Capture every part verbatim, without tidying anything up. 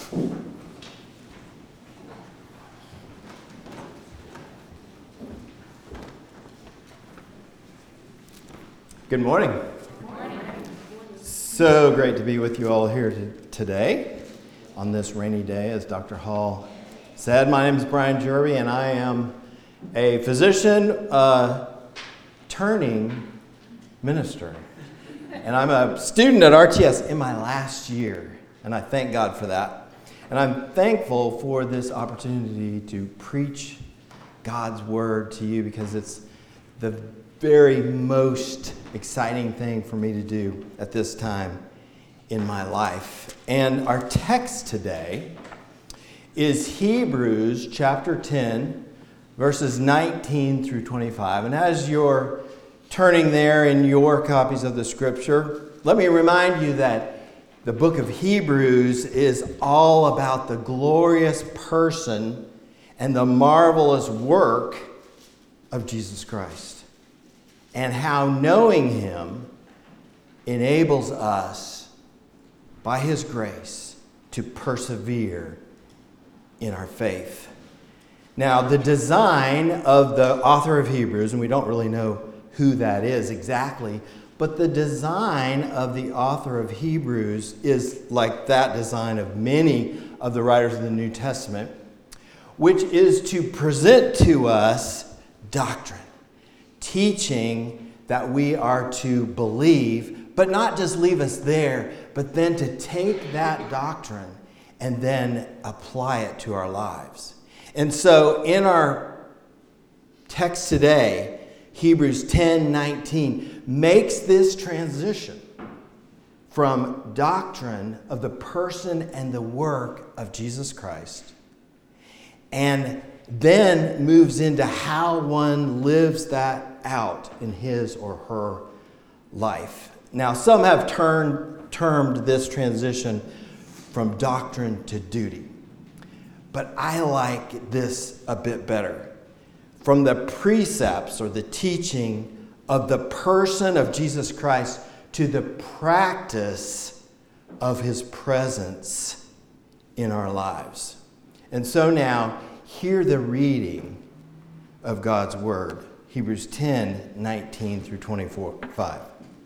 Good morning. Good morning. So great to be with you all here t- today on this rainy day. As Doctor Hall said, my name is Brian Jerby, and I am a physician uh, turning minister. And I'm a student at R T S in my last year, and I thank God for that. And I'm thankful for this opportunity to preach God's word to you, because it's the very most exciting thing for me to do at this time in my life. And our text today is Hebrews chapter ten, verses nineteen through twenty-five. And as you're turning there in your copies of the scripture, let me remind you that the book of Hebrews is all about the glorious person and the marvelous work of Jesus Christ, and how knowing him enables us, by his grace, to persevere in our faith. Now, the design of the author of Hebrews, and we don't really know who that is exactly, but the design of the author of Hebrews is like that design of many of the writers of the New Testament, which is to present to us doctrine. Teaching that we are to believe, but not just leave us there, but then to take that doctrine and then apply it to our lives. And so in our text today, Hebrews ten nineteen makes this transition from doctrine of the person and the work of Jesus Christ, and then moves into how one lives that out in his or her life. Now, some have turned, termed this transition from doctrine to duty, but I like this a bit better. From the precepts or the teaching of the person of Jesus Christ to the practice of his presence in our lives. And so now, hear the reading of God's word. Hebrews ten nineteen through twenty-five.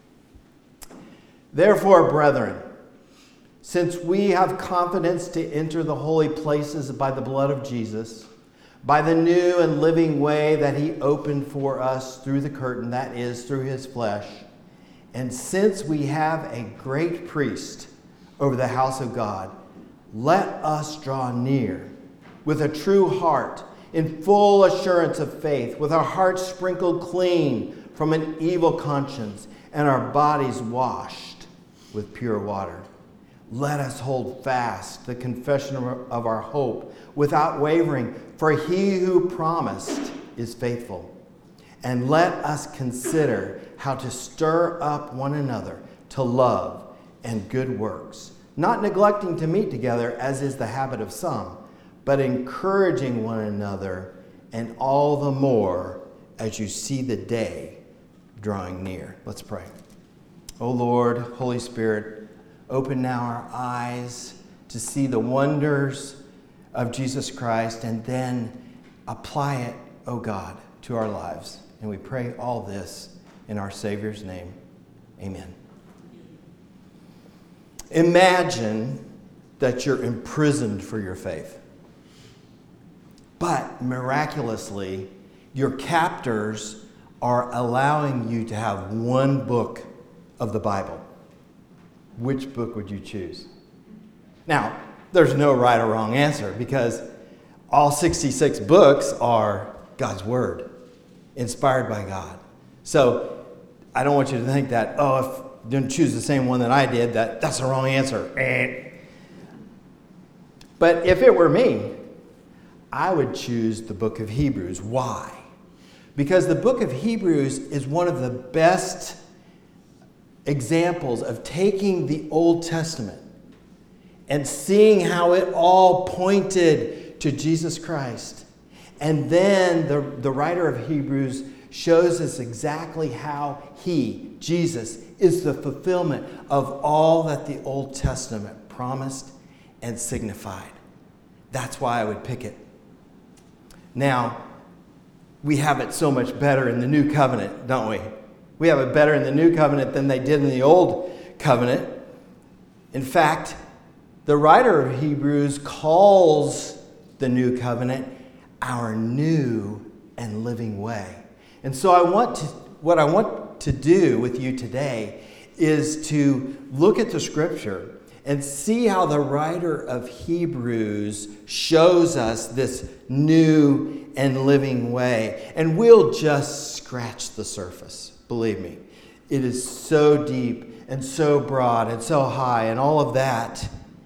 Therefore, brethren, since we have confidence to enter the holy places by the blood of Jesus, by the new and living way that he opened for us through the curtain, that is, through his flesh, and since we have a great priest over the house of God, let us draw near with a true heart, in full assurance of faith, with our hearts sprinkled clean from an evil conscience and our bodies washed with pure water. Let us hold fast the confession of our hope without wavering, for he who promised is faithful. And let us consider how to stir up one another to love and good works, not neglecting to meet together as is the habit of some, but encouraging one another, and all the more as you see the day drawing near. Let's pray. O Lord, Holy Spirit, open now our eyes to see the wonders of Jesus Christ, and then apply it, O God, to our lives. And we pray all this in our Savior's name. Amen. Imagine that you're imprisoned for your faith. But miraculously, your captors are allowing you to have one book of the Bible. Which book would you choose? Now, there's no right or wrong answer, because all sixty-six books are God's Word, inspired by God. So I don't want you to think that, oh, if you didn't choose the same one that I did, that, that's the wrong answer. But if it were me, I would choose the book of Hebrews. Why? Because the book of Hebrews is one of the best examples of taking the Old Testament and seeing how it all pointed to Jesus Christ. And then the, the writer of Hebrews shows us exactly how he, Jesus, is the fulfillment of all that the Old Testament promised and signified. That's why I would pick it. Now, we have it so much better in the new covenant, don't we? We have it better in the new covenant than they did in the old covenant. In fact, the writer of Hebrews calls the new covenant our new and living way. And so I want to, what I want to do with you today is to look at the scripture and see how the writer of Hebrews shows us this new and living way. And we'll just scratch the surface, believe me. It is so deep and so broad and so high and all of that.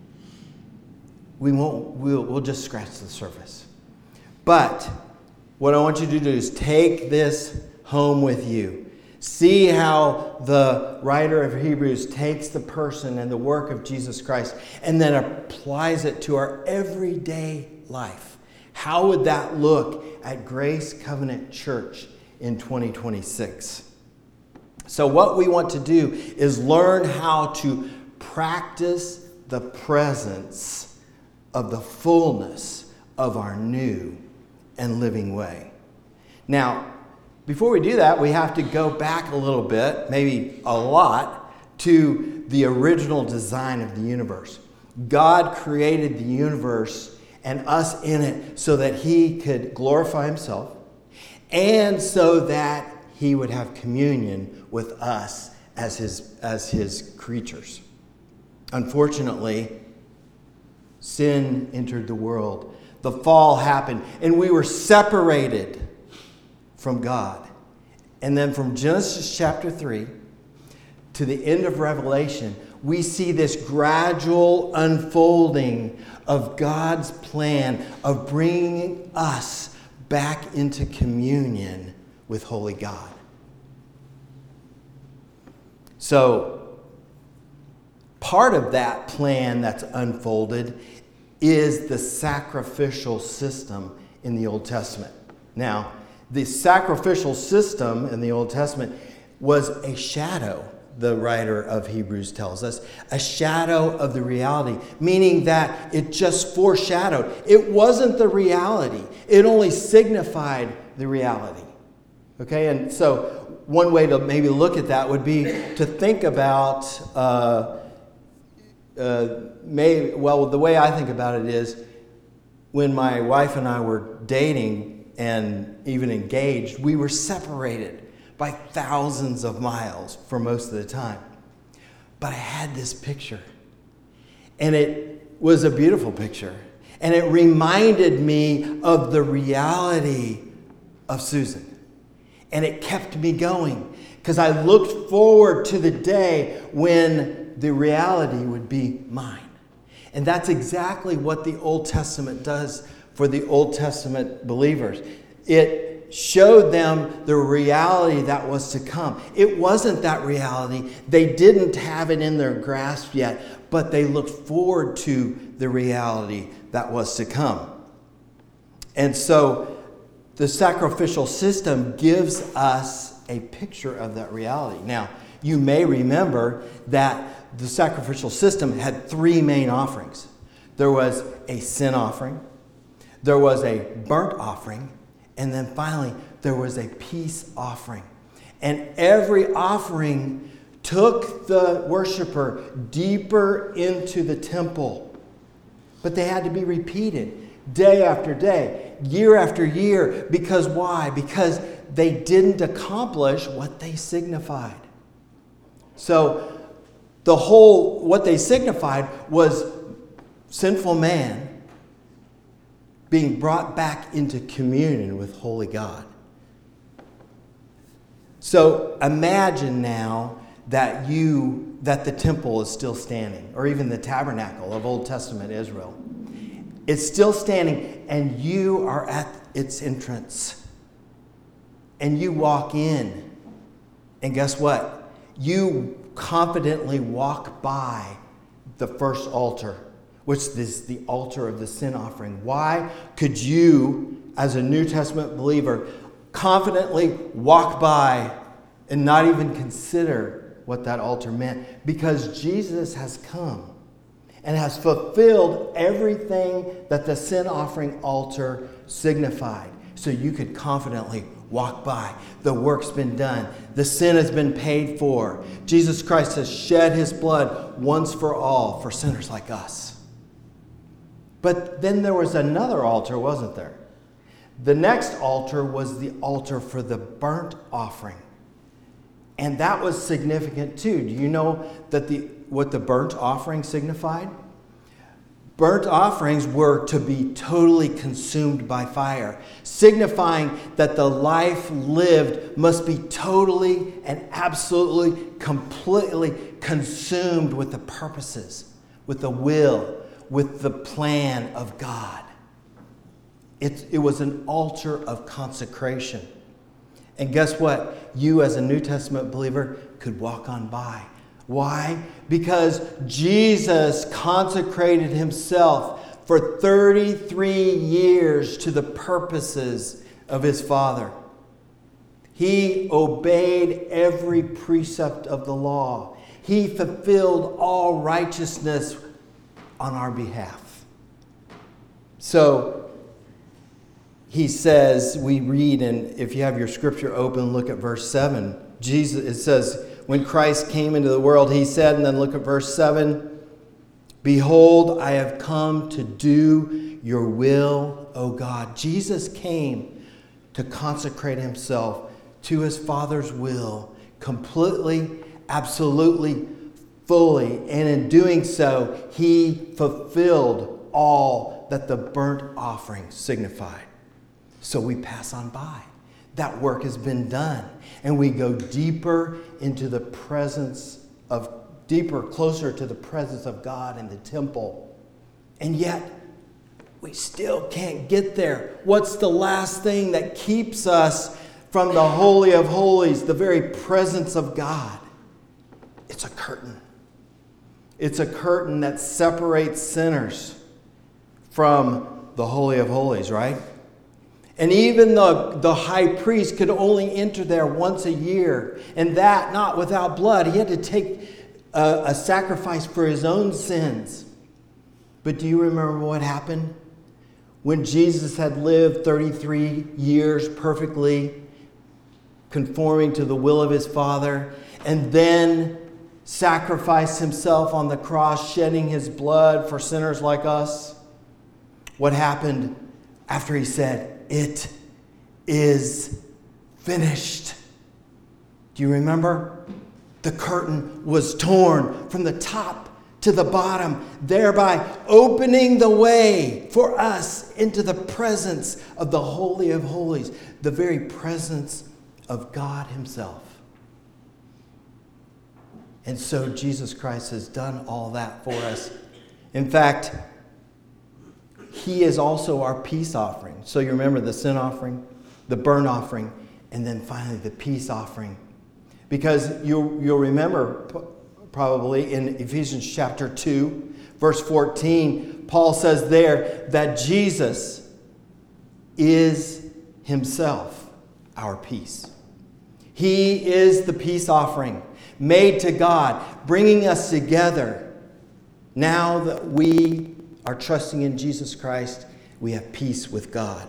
We won't, we'll, we'll just scratch the surface. But what I want you to do is take this home with you. See how the writer of Hebrews takes the person and the work of Jesus Christ and then applies it to our everyday life. How would that look at Grace Covenant Church in twenty twenty-six? So what we want to do is learn how to practice the presence of the fullness of our new and living way. Now, before we do that, we have to go back a little bit, maybe a lot, to the original design of the universe. God created the universe and us in it so that he could glorify himself and so that he would have communion with us as his, as his creatures. Unfortunately, sin entered the world. The fall happened, and we were separated from God. And then from Genesis chapter three to the end of Revelation, we see this gradual unfolding of God's plan of bringing us back into communion with Holy God. So, part of that plan that's unfolded is the sacrificial system in the Old Testament. Now, the sacrificial system in the Old Testament was a shadow, the writer of Hebrews tells us, a shadow of the reality, meaning that it just foreshadowed. It wasn't the reality. It only signified the reality. Okay, and so one way to maybe look at that would be to think about, uh, uh, may, well, the way I think about it is when my wife and I were dating and even engaged, we were separated by thousands of miles for most of the time. But I had this picture, and it was a beautiful picture, and it reminded me of the reality of Susan. And it kept me going because I looked forward to the day when the reality would be mine. And that's exactly what the Old Testament does for the Old Testament believers. It showed them the reality that was to come. It wasn't that reality. They didn't have it in their grasp yet, but they looked forward to the reality that was to come. And so the sacrificial system gives us a picture of that reality. Now, you may remember that the sacrificial system had three main offerings. There was a sin offering, there was a burnt offering, and then finally there was a peace offering. And every offering took the worshiper deeper into the temple. But they had to be repeated day after day, year after year. Because why? Because they didn't accomplish what they signified. So the whole, what they signified was sinful man being brought back into communion with Holy God. So imagine now that you, that the temple is still standing, or even the tabernacle of Old Testament Israel. It's still standing, and you are at its entrance. And you walk in, and guess what? You confidently walk by the first altar, which is the altar of the sin offering. Why could you, as a New Testament believer, confidently walk by and not even consider what that altar meant? Because Jesus has come. and has fulfilled everything that the sin offering altar signified. So you could confidently walk by. The work's been done. The sin has been paid for. Jesus Christ has shed his blood once for all for sinners like us. But then there was another altar, wasn't there? The next altar was the altar for the burnt offering. And that was significant too. Do you know that the what the burnt offering signified? Burnt offerings were to be totally consumed by fire, signifying that the life lived must be totally and absolutely, completely consumed with the purposes, with the will, with the plan of God. It, it was an altar of consecration. And guess what? You as a New Testament believer could walk on by. Why? Because Jesus consecrated himself for thirty-three years to the purposes of his Father. He obeyed every precept of the law. He fulfilled all righteousness on our behalf. So he says, we read, and if you have your scripture open, look at verse seven. Jesus, it says, when Christ came into the world, he said, and then look at verse seven, behold, I have come to do your will, O God. Jesus came to consecrate himself to his Father's will completely, absolutely, fully. And in doing so, he fulfilled all that the burnt offering signified. So we pass on by. That work has been done. And we go deeper into the presence of, deeper, closer to the presence of God in the temple. And yet, we still can't get there. What's the last thing that keeps us from the Holy of Holies, the very presence of God? It's a curtain. It's a curtain that separates sinners from the Holy of Holies, right? And even the, the high priest could only enter there once a year. And that not without blood. He had to take a, a sacrifice for his own sins. But do you remember what happened? When Jesus had lived thirty-three years perfectly, conforming to the will of his Father, and then sacrificed himself on the cross, shedding his blood for sinners like us. What happened after he said, it is finished? Do you remember? The curtain was torn from the top to the bottom, thereby opening the way for us into the presence of the Holy of Holies, the very presence of God himself. And so Jesus Christ has done all that for us. In fact, he is also our peace offering. So you remember the sin offering, the burnt offering, and then finally the peace offering. Because you'll, you'll remember probably in Ephesians chapter two, verse fourteen, Paul says there that Jesus is himself our peace. He is the peace offering made to God, bringing us together. Now that we are trusting in Jesus Christ, we have peace with God.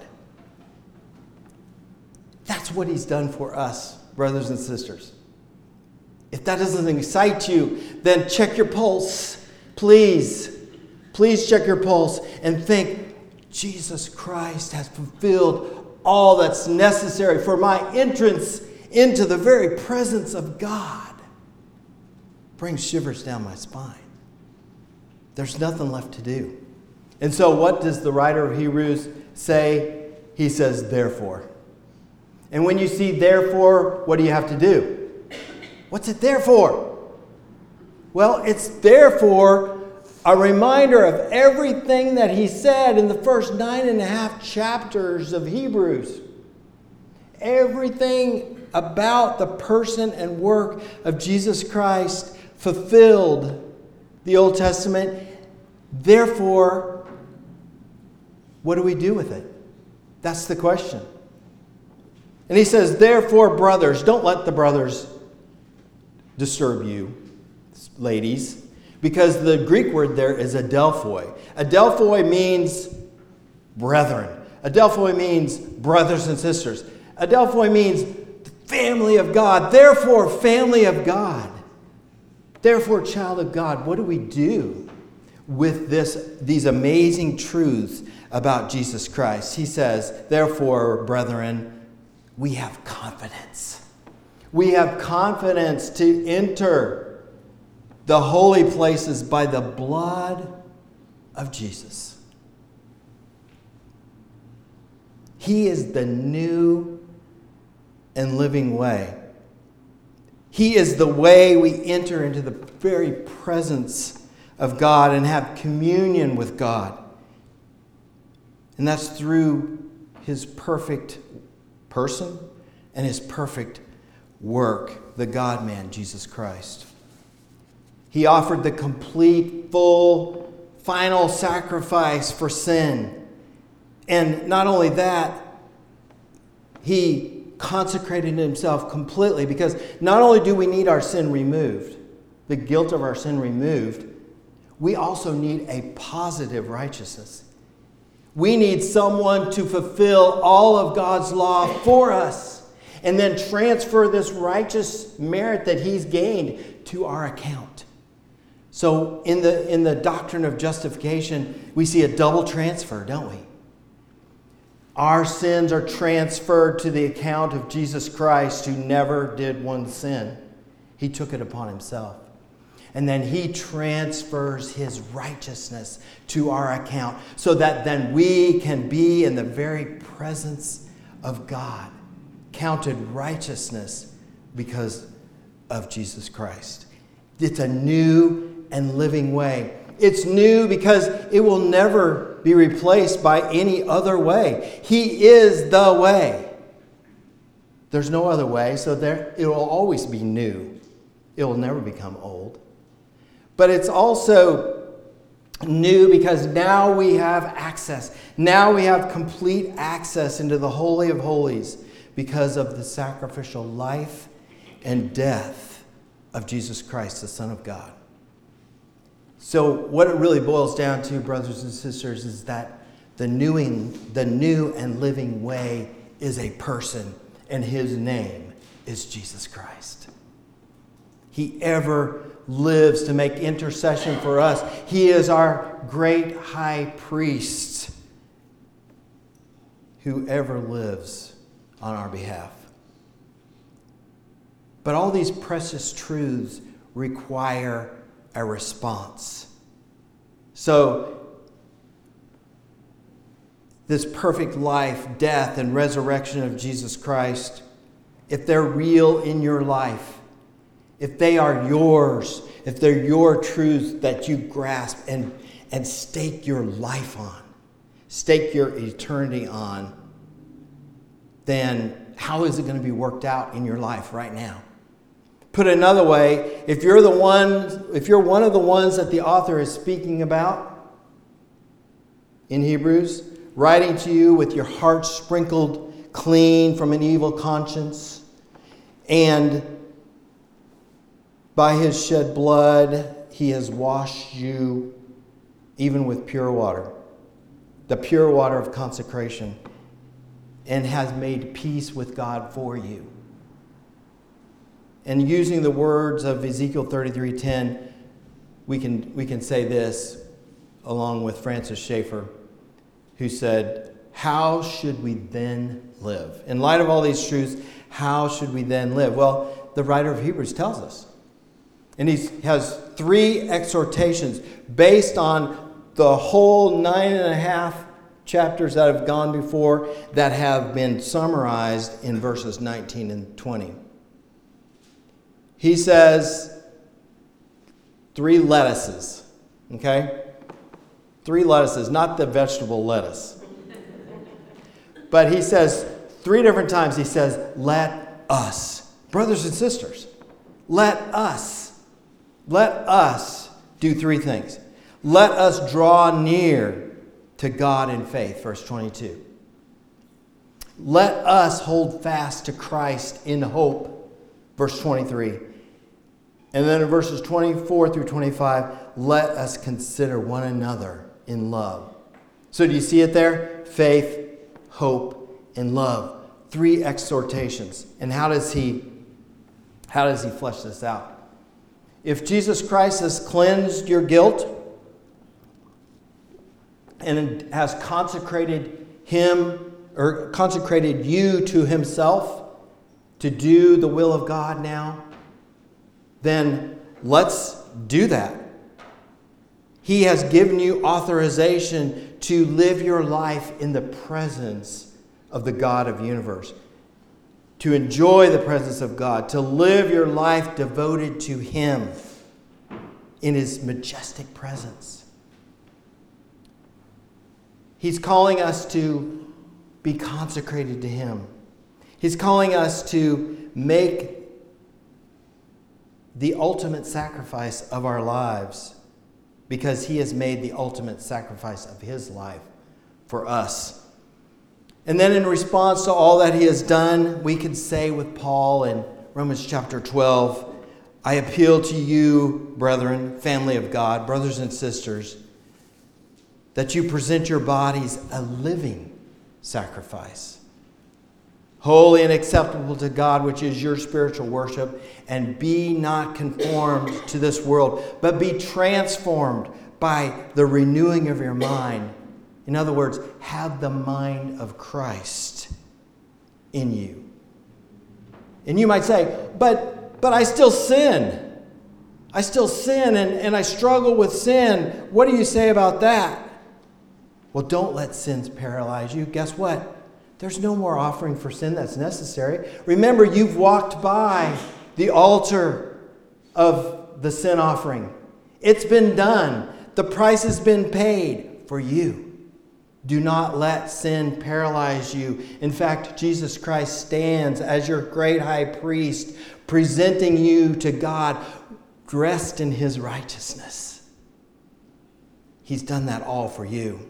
That's what he's done for us, brothers and sisters. If that doesn't excite you, then check your pulse. Please, please check your pulse and think, Jesus Christ has fulfilled all that's necessary for my entrance into the very presence of God. Brings shivers down my spine. There's nothing left to do. And so what does the writer of Hebrews say? He says, therefore. And when you see therefore, what do you have to do? What's it there for? Well, it's therefore a reminder of everything that he said in the first nine and a half chapters of Hebrews. Everything about the person and work of Jesus Christ fulfilled the Old Testament. Therefore, what do we do with it? That's the question. And he says, therefore, brothers, don't let the brothers disturb you, ladies. because the Greek word there is adelphoi. Adelphoi means brethren. Adelphoi means brothers and sisters. Adelphoi means family of God. Therefore, family of God. Therefore, child of God. What do we do with this, these amazing truths about Jesus Christ? He says, therefore, brethren, we have confidence. We have confidence to enter the holy places by the blood of Jesus. He is the new and living way. He is the way we enter into the very presence of God and have communion with God. And that's through his perfect person and his perfect work, the God-man, Jesus Christ. He offered the complete, full, final sacrifice for sin. And not only that, he consecrated himself completely, because not only do we need our sin removed, the guilt of our sin removed, we also need a positive righteousness. We need someone to fulfill all of God's law for us and then transfer this righteous merit that he's gained to our account. So in the, in the doctrine of justification, we see a double transfer, don't we? Our sins are transferred to the account of Jesus Christ, who never did one sin. He took it upon himself. And then he transfers his righteousness to our account so that then we can be in the very presence of God, counted righteousness because of Jesus Christ. It's a new and living way. It's new because it will never be replaced by any other way. He is the way. There's no other way, so there it will always be new. It will never become old. But it's also new because now we have access. Now we have complete access into the Holy of Holies because of the sacrificial life and death of Jesus Christ, the Son of God. So what it really boils down to, brothers and sisters, is that the new, the new and living way is a person, and his name is Jesus Christ. He ever lives to make intercession for us. He is our great high priest who ever lives on our behalf. But all these precious truths require a response. So, this perfect life, death, and resurrection of Jesus Christ, if they're real in your life, if they are yours, if they're your truths that you grasp and, and stake your life on, stake your eternity on, then how is it going to be worked out in your life right now? Put another way, if you're the one, if you're one of the ones that the author is speaking about in Hebrews, writing to you with your heart sprinkled clean from an evil conscience, and by his shed blood, he has washed you even with pure water, the pure water of consecration, and has made peace with God for you. And using the words of Ezekiel thirty-three ten, we can, we can say this along with Francis Schaeffer, who said, how should we then live? In light of all these truths, how should we then live? Well, the writer of Hebrews tells us. And he has three exhortations based on the whole nine and a half chapters that have gone before that have been summarized in verses nineteen and twenty. He says three lettuces, okay? Three lettuces, not the vegetable lettuce. But he says three different times, he says, let us, brothers and sisters, let us, let us do three things. Let us draw near to God in faith, verse twenty-two. Let us hold fast to Christ in hope, verse twenty-three. And then in verses twenty-four through twenty-five, let us consider one another in love. So do you see it there? Faith, hope, and love. Three exhortations. And how does he, how does he flesh this out? If Jesus Christ has cleansed your guilt and has consecrated him or consecrated you to himself to do the will of God now, then let's do that. He has given you authorization to live your life in the presence of the God of the universe, to enjoy the presence of God, to live your life devoted to him in his majestic presence. He's calling us to be consecrated to him. He's calling us to make the ultimate sacrifice of our lives because he has made the ultimate sacrifice of his life for us. And then in response to all that he has done, we can say with Paul in Romans chapter twelve, I appeal to you, brethren, family of God, brothers and sisters, that you present your bodies a living sacrifice, holy and acceptable to God, which is your spiritual worship, and be not conformed to this world, but be transformed by the renewing of your mind. In other words, have the mind of Christ in you. And you might say, but, but I still sin. I still sin and, and I struggle with sin. What do you say about that? Well, don't let sins paralyze you. Guess what? There's no more offering for sin that's necessary. Remember, you've walked by the altar of the sin offering. It's been done. The price has been paid for you. Do not let sin paralyze you. In fact, Jesus Christ stands as your great high priest, presenting you to God, dressed in his righteousness. He's done that all for you.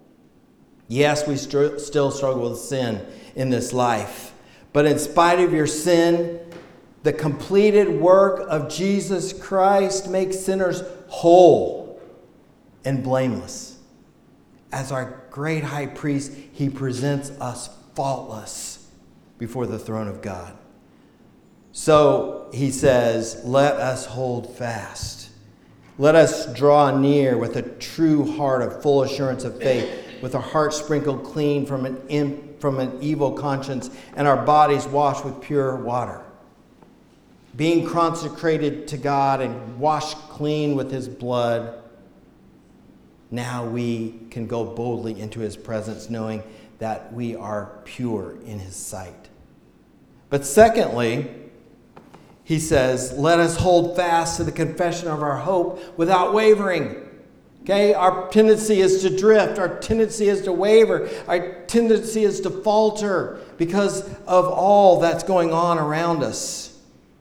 Yes, we st- still struggle with sin in this life. But in spite of your sin, the completed work of Jesus Christ makes sinners whole and blameless. As our great high priest, he presents us faultless before the throne of God. So he says, let us hold fast. Let us draw near with a true heart of full assurance of faith, with our hearts sprinkled clean from an, in, from an evil conscience and our bodies washed with pure water. Being consecrated to God and washed clean with his blood, now we can go boldly into his presence, knowing that we are pure in his sight. But secondly, he says, let us hold fast to the confession of our hope without wavering. Okay, our tendency is to drift. Our tendency is to waver. Our tendency is to falter because of all that's going on around us.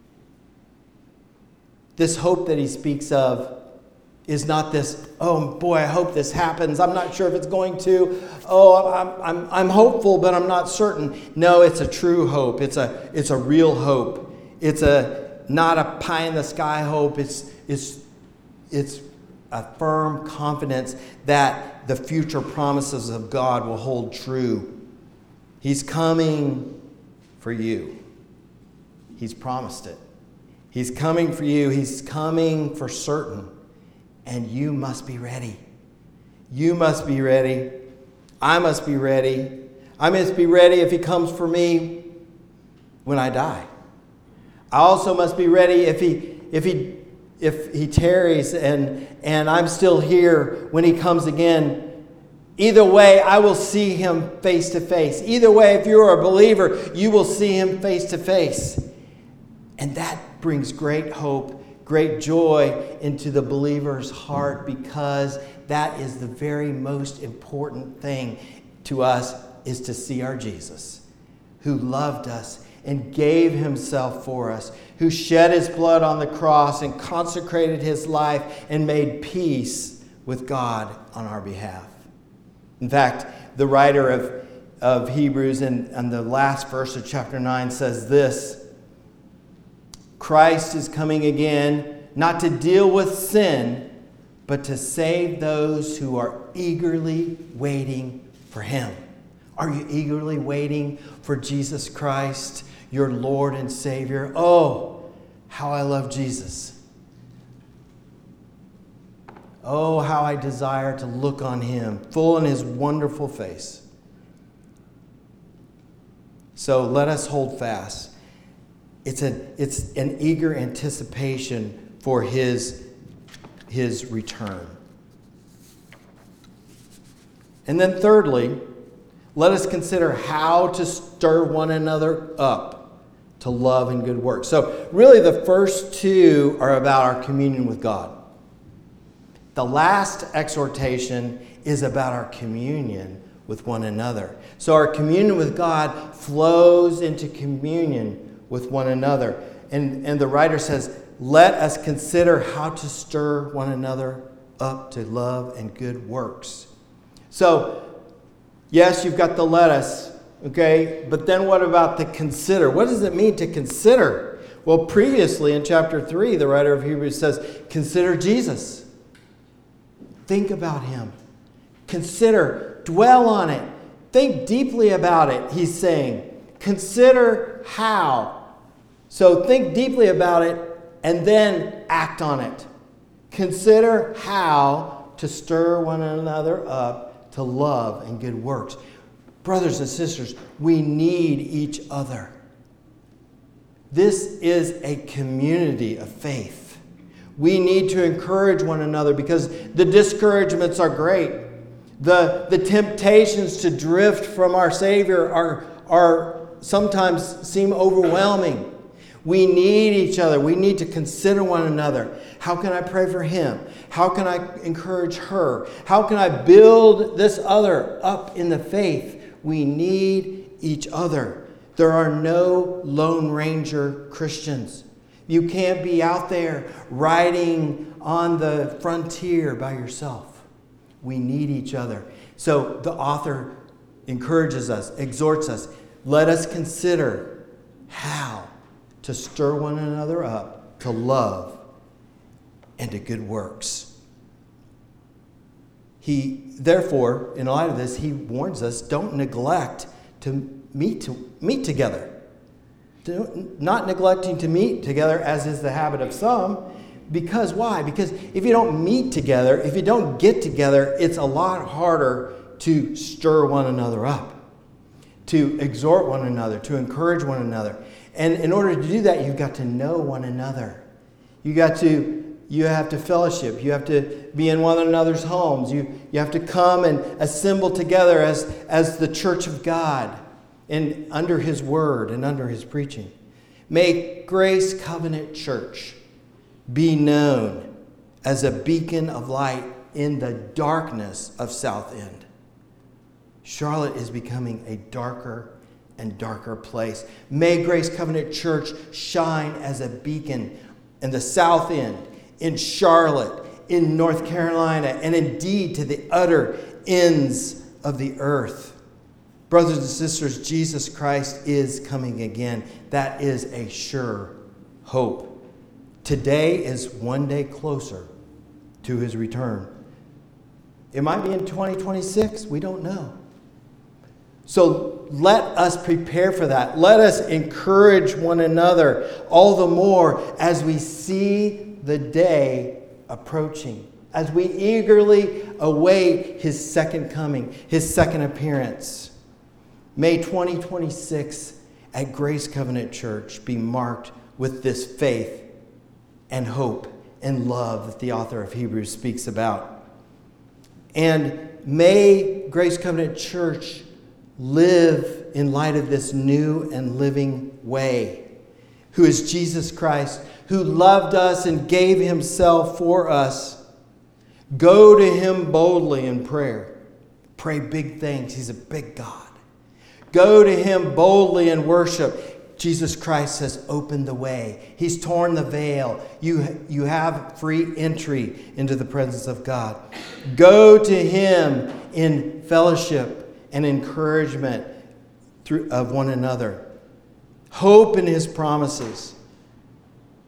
This hope that he speaks of is not this, oh boy, I hope this happens. I'm not sure if it's going to. Oh, I'm, I'm, I'm hopeful, but I'm not certain. No, it's a true hope. It's a, it's a real hope. It's a not a pie in the sky hope. It's, it's, it's a firm confidence that the future promises of God will hold true. He's coming for you. He's promised it. He's coming for you. He's coming for certain. And you must be ready. You must be ready. I must be ready. I must be ready if he comes for me when I die. I also must be ready if he if he if he tarries and and I'm still here when he comes again. Either way, I will see him face to face. Either way, if you're a believer, you will see him face to face. And that brings great hope, great joy into the believer's heart, because that is the very most important thing to us, is to see our Jesus, who loved us and gave himself for us, who shed his blood on the cross and consecrated his life and made peace with God on our behalf. In fact, the writer of, of Hebrews in, in the last verse of chapter nine says this, Christ is coming again, not to deal with sin, but to save those who are eagerly waiting for him. Are you eagerly waiting for Jesus Christ, your Lord and Savior? Oh, how I love Jesus. Oh, how I desire to look on him, full in his wonderful face. So let us hold fast. It's an, it's an eager anticipation for his, his return. And then thirdly, let us consider how to stir one another up to love and good works. So really the first two are about our communion with God. The last exhortation is about our communion with one another. So our communion with God flows into communion with one another. And, and the writer says, let us consider how to stir one another up to love and good works. So, yes, you've got the let us, okay? But then what about the consider? What does it mean to consider? Well, previously in chapter three, the writer of Hebrews says, consider Jesus. Think about him. Consider, dwell on it. Think deeply about it, he's saying. Consider how. So think deeply about it and then act on it. Consider how to stir one another up to love and good works. Brothers and sisters, we need each other. This is a community of faith. We need to encourage one another because the discouragements are great. The, the temptations to drift from our Savior are, are sometimes seem overwhelming. We need each other. We need to consider one another. How can I pray for him? How can I encourage her? How can I build this other up in the faith? We need each other. There are no Lone Ranger Christians. You can't be out there riding on the frontier by yourself. We need each other. So the author encourages us, exhorts us. Let us consider how to stir one another up to love and to good works. He, therefore, in light of this, he warns us, don't neglect to meet to meet together. Not neglecting to meet together, as is the habit of some. Because why? Because if you don't meet together, if you don't get together, it's a lot harder to stir one another up, to exhort one another, to encourage one another. And in order to do that, you've got to know one another. You got to, you have to fellowship. You have to be in one another's homes. You, you have to come and assemble together as, as the church of God and under his word and under his preaching. May Grace Covenant Church be known as a beacon of light in the darkness of South End. Charlotte is becoming a darker and darker place. May Grace Covenant Church shine as a beacon in the South End, in Charlotte, in North Carolina, and indeed to the utter ends of the earth. Brothers and sisters, Jesus Christ is coming again. That is a sure hope. Today is one day closer to his return. It might be in twenty twenty-six. We don't know. So let us prepare for that. Let us encourage one another all the more as we see the day approaching, as we eagerly await his second coming, his second appearance. May twenty twenty-six at Grace Covenant Church be marked with this faith and hope and love that the author of Hebrews speaks about. And may Grace Covenant Church live in light of this new and living way, who is Jesus Christ, who loved us and gave himself for us. Go to him boldly in prayer. Pray big things. He's a big God. Go to him boldly in worship. Jesus Christ has opened the way. He's torn the veil. You, you have free entry into the presence of God. Go to him in fellowship and encouragement through, of one another. Hope in his promises.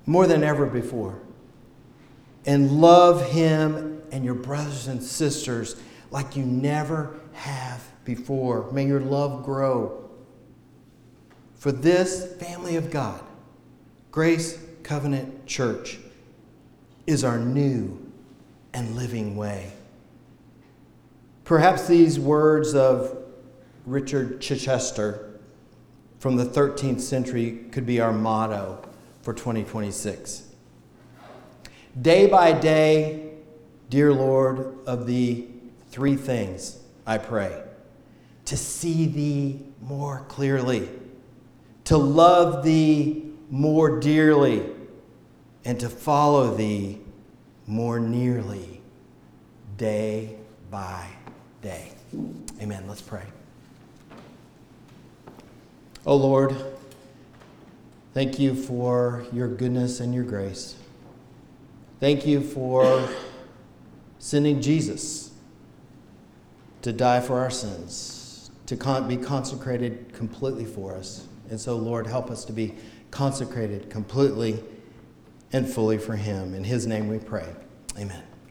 more than ever before. And love him and your brothers and sisters like you never have before. May your love grow. For this family of God, Grace Covenant Church, is our new and living way. Perhaps these words of Richard Chichester from the thirteenth century could be our motto for twenty twenty-six. Day by day, dear Lord, of thee three things I pray: to see thee more clearly, to love thee more dearly, and to follow thee more nearly, day by day. Amen. Let's pray. Oh Lord, thank you for your goodness and your grace. Thank you for sending Jesus to die for our sins, to con- be consecrated completely for us. And so, Lord, help us to be consecrated completely and fully for him. In his name we pray. Amen.